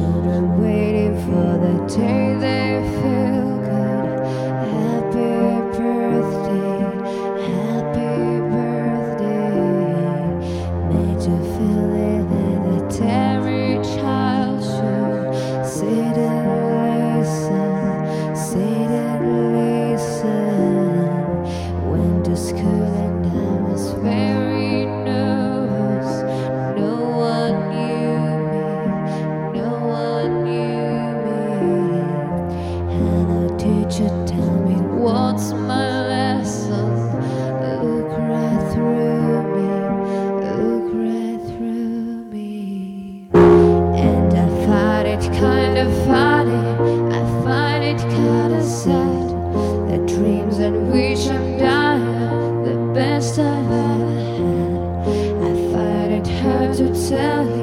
Children waiting for the day they feel good. Happy birthday, happy birthday. Made you feel it that every child should. Sit and listen. Went to school and I was very nervous. No one knew me, no one knew me. And a teacher tell me what's my lesson. Look right through me, look right through me. And I find it kind of funny, I find it kind of sad. The dreams in which I'm dying, the best I've ever had. I find it hard to tell you